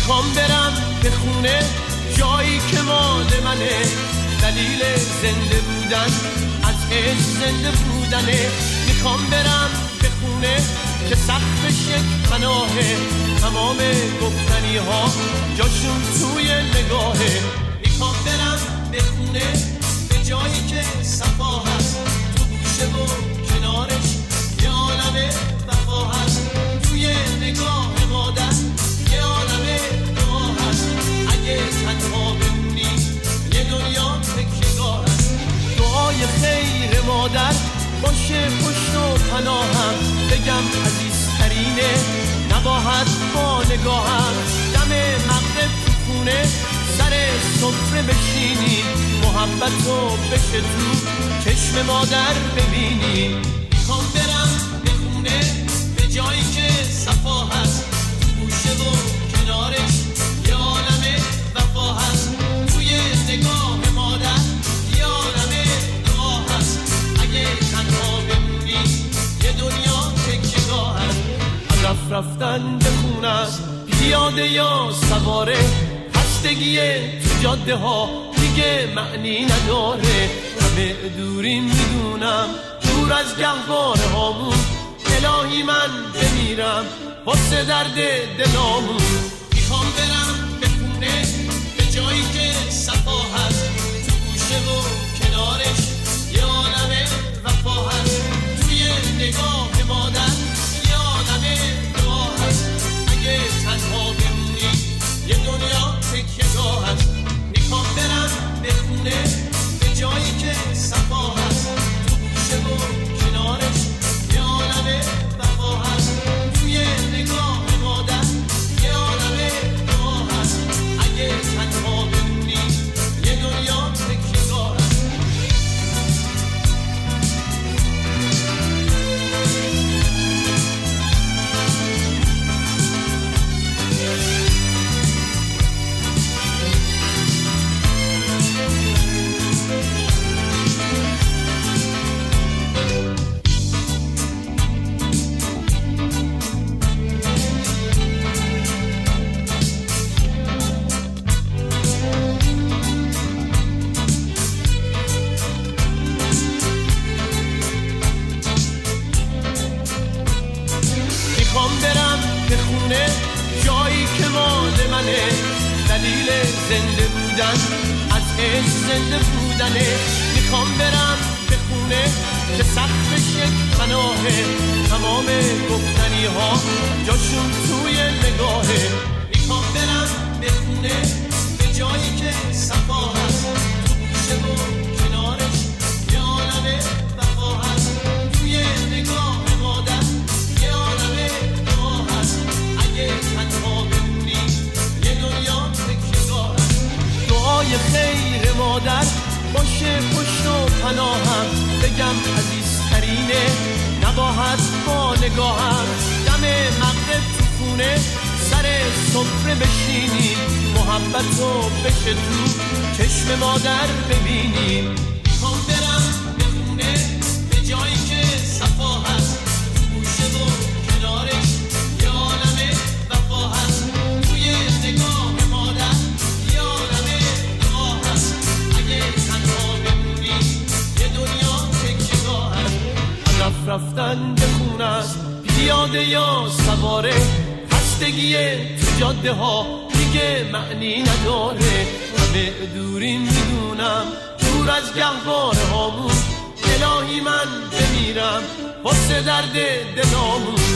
میخوام برم به خونه، جایی که مال منه. دلیل زنده بودن از عشق زنده بودنه. میخوام برم به خونه که سقفش یک پناهه. تمام گفتنی ها جاشون توی نگاهه. میخوام برم به خونه، به جایی که صفا هست، تو گوشه و کنارش یه عالم وفا هست. توی نگاه مادر یه عالم دعا هست. اگه تنها بمونی یه دنیا تکیه‌گاه هست. دعای خیر مادر باشه پشت و پناهم. بگم عزیزترینه نباید با نگاهم. دم مغرب تو خونه سر سفره بشینی، محبتو بشه تو چشم مادر ببینی. میخوام برم به خونه، به جایی که صفا هست، تو گوشه و کنارش یه عالم وفا هست. توی نگاه مادر یه عالم دعا هست. اگه تنها بمونی یه دنیا تکیه‌گاه هست. از رفتن به خونه است، پیاده یا سواره، خستگیه تو جاده ها دیگه معنی نداره. همه دوریم میدونم، دور از گهواره هامون. الهی من بمیرم واسه درد دلامون. میخوام برم به خونه، به جایی که صفا هست، تو گوشه و کنارش یه عالم وفا هست. توی نگاه مادر یه عالم دعا هست. اگه تنها بمونی یه دنیا تکیه‌گاه هست. میخوام برم به خونه، به جایی که صفا هست، تو گوشه و کنارش یه عالم وفا هست. توی نگاه مادر یه عالم دعا هست. اگه تنها بمونی یه دنیا تکیه‌گاه هست. میخوام برم به خونه، جایی که مال منه. دلیل زنده بودن از عشق زنده بودنه. میخوام برم به خونه که سقفش یک پناهه. تمام گفتنی ها جاشون توی نگاهه. میخوام برم به خونه، به جایی که صفا هست، تو گوشه و کنارش یه عالم وفا هست. توی نگاه مادر یه عالم دعا هست. اگه تنها بمونی یه دنیا تکیه‌گاه هست. دعای خیر مادر باشه پشت و پناهم. بگم عزیزترینه نباید با نگاهم. دم مغرب تو خونه سر سفره بشینی، محبتو بشه تو چشم مادر ببینی. میخوام برم به خونه، به جایی که صفا هست، تو گوشه و کنارش یه عالم وفا هست. توی نگاه مادر یه عالم دعا هست. اگه تنها بمونی یه دنیا تکیه‌گاه هست. از رفتن به خونه است، پیاده یا سواره، خستگیه تو جاده ها دیگه معنی نداره. همه دوریم میدونم، دور از گهواره هامون. الهی من بمیرم واسه درد دلامون.